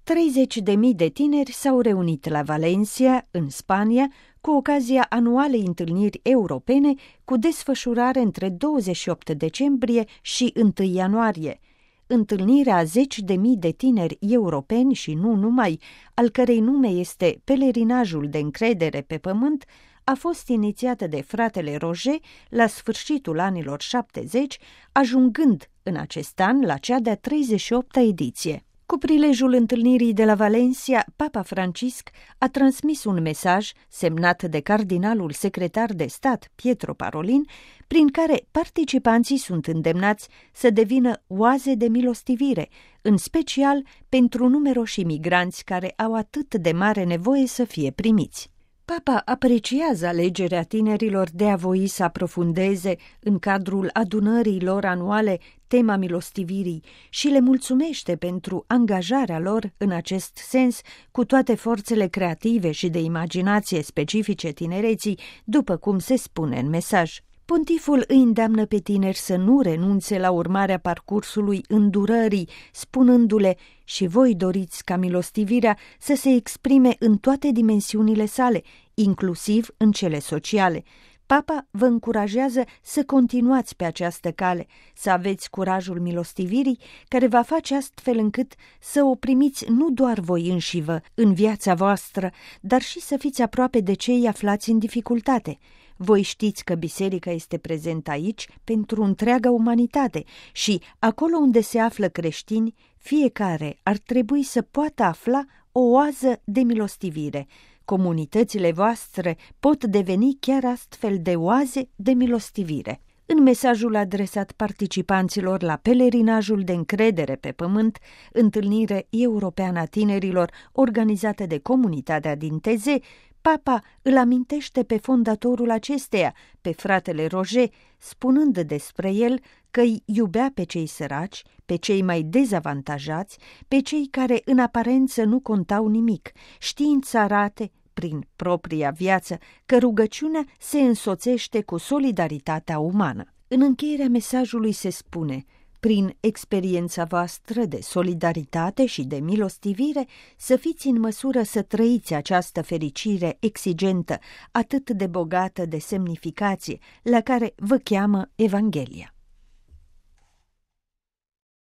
30.000 de tineri s-au reunit la Valencia, în Spania, cu ocazia anualei întâlniri europene cu desfășurare între 28 decembrie și 1 ianuarie. Întâlnirea 10.000 de tineri europeni și nu numai, al cărei nume este Pelerinajul de încredere pe pământ, a fost inițiată de fratele Roger la sfârșitul anilor 70, ajungând în acest an la cea de-a 38-a ediție. Cu prilejul întâlnirii de la Valencia, Papa Francisc a transmis un mesaj semnat de cardinalul secretar de stat Pietro Parolin, prin care participanții sunt îndemnați să devină oaze de milostivire, în special pentru numeroși migranți care au atât de mare nevoie să fie primiți. Papa apreciază alegerea tinerilor de a voi să aprofundeze în cadrul adunării lor anuale tema milostivirii și le mulțumește pentru angajarea lor în acest sens cu toate forțele creative și de imaginație specifice tinereții, după cum se spune în mesaj. Pontiful îi îndeamnă pe tineri să nu renunțe la urmarea parcursului îndurării, spunându-le: și voi doriți ca milostivirea să se exprime în toate dimensiunile sale, inclusiv în cele sociale. Papa vă încurajează să continuați pe această cale, să aveți curajul milostivirii, care va face astfel încât să o primiți nu doar voi înșivă în viața voastră, dar și să fiți aproape de cei aflați în dificultate. Voi știți că biserica este prezentă aici pentru întreaga umanitate și, acolo unde se află creștini, fiecare ar trebui să poată afla o oază de milostivire. Comunitățile voastre pot deveni chiar astfel de oaze de milostivire. În mesajul adresat participanților la Pelerinajul de încredere pe pământ, întâlnire europeană a tinerilor organizată de comunitatea din Teze, Papa îl amintește pe fondatorul acesteia, pe fratele Roger, spunând despre el că îi iubea pe cei săraci, pe cei mai dezavantajați, pe cei care în aparență nu contau nimic, știind să arate, prin propria viață, că rugăciunea se însoțește cu solidaritatea umană. În încheierea mesajului se spune: prin experiența voastră de solidaritate și de milostivire, să fiți în măsură să trăiți această fericire exigentă, atât de bogată de semnificație, la care vă cheamă Evanghelia.